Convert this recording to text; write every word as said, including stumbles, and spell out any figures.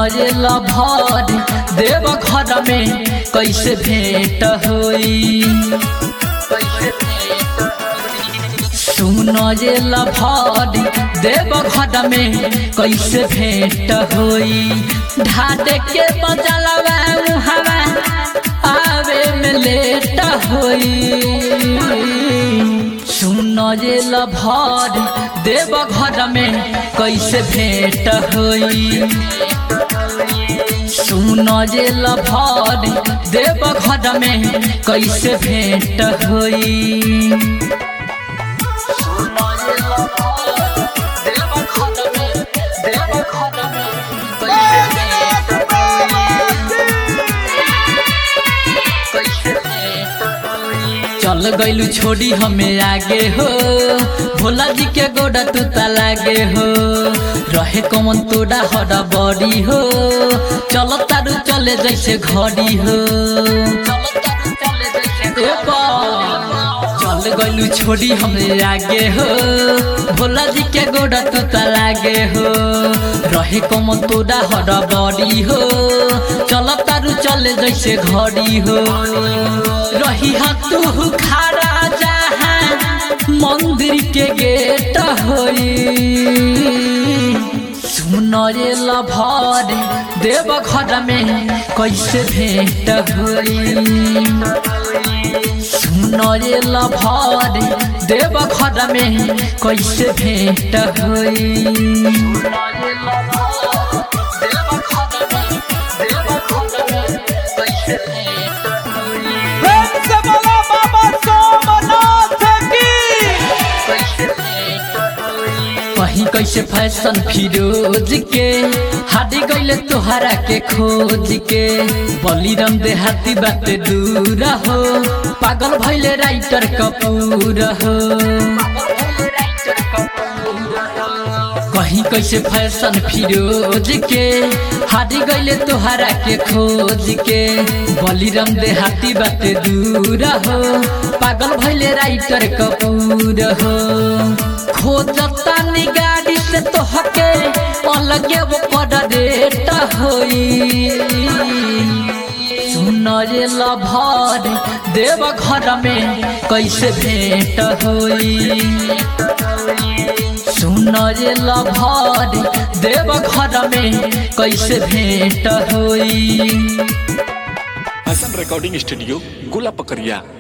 रे लभर देव घर में कैसे भेंट होई। सुन रे लभर देव घर में कैसे भेंट होई। ढाटे के बजलवा हवा आवे में लेट होई। सुन रे लभर देव घर में कैसे भेंट होई। सुन रे लभर देव घर में कैसे भेंट होई। चल गइलू छोड़ी हमें आगे हो, भोला जी के गोड़ा तू लागे हो। रहे कमन तोड़ा हरा बड़ी हो, चल तारू चले जैसे घड़ी हो। चल गइलू छोड़ी हमें आगे हो, भोला जी के गोड़ा तू लागे हो। रहे कमन तोड़ा हरा बड़ी हो, चल तारू चले जैसे घड़ी हो। रही तू खड़ा जहाँ मंदिर के गेट होई। सुन रे लभर देव घर में कैसे भेंट होई। सुन रे लभर देव घर में कैसे भेंट होई। कहीं कैसे फैशन फिरोज के हाडी गईले तोहरा के खोज के। बलिराम देहाती बात दूर हो, पागल भइले राइटर कपूर हो। कहीं कैसे फैशन फिरोज के हाडी गईले तोहरा के खोज के। बलिराम देहाती बात दूर हो, पागल भइले राइटर कपूर हो। खोजता नी गाड़ी से तो हके अलगे वो कर देता होई। सुन रे लभर देव घर में कैसे भेंट होई। सुन रे लभर देव घर में कैसे भेंट होई। हसन रिकॉर्डिंग स्टूडियो गोला पकड़िया।